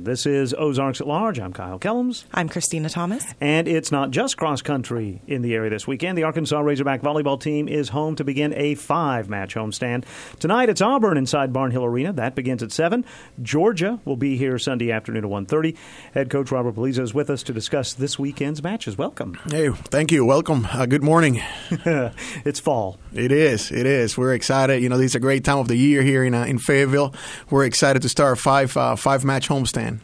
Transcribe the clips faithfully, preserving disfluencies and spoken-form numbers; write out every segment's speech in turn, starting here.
seven. This is Ozarks at Large. I'm Kyle Kellums. I'm Christina Thomas. And it's not just cross-country in the area this weekend. The Arkansas Razorback volleyball team is home to begin a five-match homestand. Tonight, it's Auburn inside Barnhill Arena. That begins at seven. Georgia will be here Sunday afternoon at one thirty. Head coach Robert Paliza is with us to discuss this weekend's matches. Welcome. Hey, thank you. Welcome. Uh, good morning. It's fall. It is. It is. We're excited. You know, this is a great time of the year here in uh, in Fayetteville. We're excited to start a five uh, five match homestand.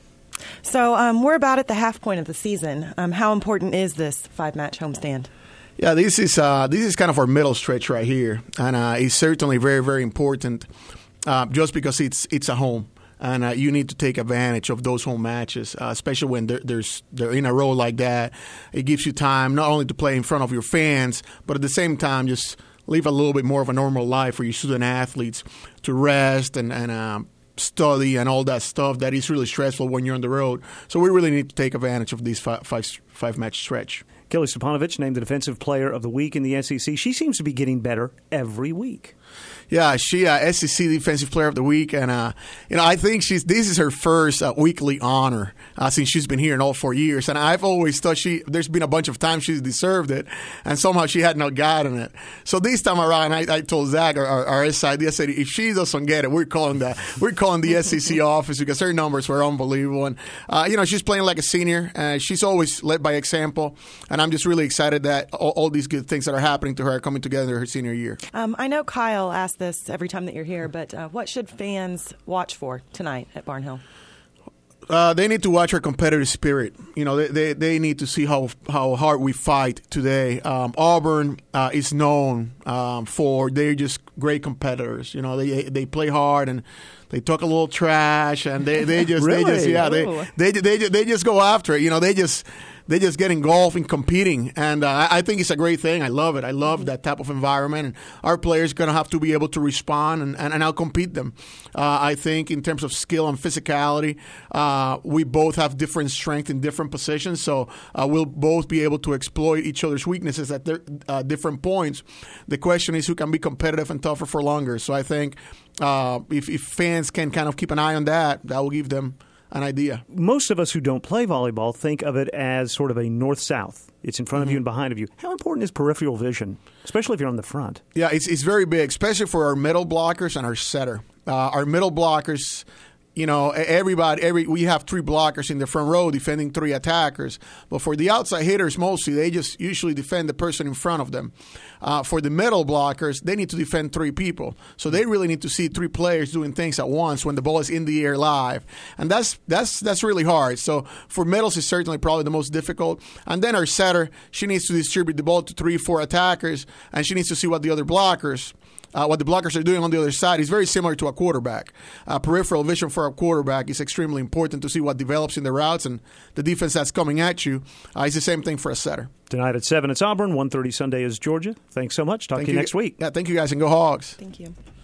So um, we're about at the half point of the season. Um, how important is this five match homestand? Yeah, this is uh, this is kind of our middle stretch right here, and uh, it's certainly very very important. Uh, just because it's it's a home. And uh, you need to take advantage of those home matches, uh, especially when they're, there's, they're in a row like that. It gives you time not only to play in front of your fans, but at the same time just live a little bit more of a normal life for your student athletes to rest and, and um, study and all that stuff that is really stressful when you're on the road. So we really need to take advantage of this five, five, five match stretch. Kelly Stepanovich named the Defensive Player of the Week in the S E C. She seems to be getting better every week. Yeah, she uh, S E C Defensive Player of the Week, and uh, you know I think she's this is her first uh, weekly honor uh, since she's been here in all four years. And I've always thought she there's been a bunch of times she's deserved it, and somehow she had not gotten it. So this time around, I, I told Zach, our, our, our S I D, I said if she doesn't get it, we're calling the we're calling the S E C office because her numbers were unbelievable. And uh, you know she's playing like a senior, and she's always led by example. And I'm just really excited that all, all these good things that are happening to her are coming together her senior year. Um, I know Kyle asked this every time that you're here, but uh, what should fans watch for tonight at Barnhill? Uh, they need to watch our competitive spirit. You know, they, they, they need to see how how hard we fight today. Um, Auburn uh, is known um, for they're just great competitors. You know, they they play hard and they talk a little trash and they, they just really? they just yeah Ooh. they, they they they just go after it. You know, they just. They just get engulfed in competing, and uh, I think it's a great thing. I love it. I love that type of environment, and our players are going to have to be able to respond and, and, and outcompete them. Uh, I think in terms of skill and physicality, uh, we both have different strength in different positions, so uh, we'll both be able to exploit each other's weaknesses at their, uh, different points. The question is who can be competitive and tougher for longer. So I think uh, if, if fans can kind of keep an eye on that, that will give them an idea. Most of us who don't play volleyball think of it as sort of a north-south. It's in front mm-hmm. of you and behind of you. How important is peripheral vision, especially if you're on the front? Yeah, it's it's very big, especially for our middle blockers and our setter. Uh, our middle blockers, you know, everybody, every we have three blockers in the front row defending three attackers. But for the outside hitters, mostly, they just usually defend the person in front of them. Uh, for the middle blockers, they need to defend three people. So they really need to see three players doing things at once when the ball is in the air live. And that's that's that's really hard. So for middles, it's certainly probably the most difficult. And then our setter, she needs to distribute the ball to three, four attackers, and she needs to see what the other blockers Uh, what the blockers are doing on the other side is very similar to a quarterback. Uh, peripheral vision for a quarterback is extremely important to see what develops in the routes and the defense that's coming at you. Uh, it's the same thing for a setter. Tonight at seven, it's Auburn. one thirty Sunday is Georgia. Thanks so much. Talk thank to you, you next week. Yeah, thank you guys, and go Hogs. Thank you.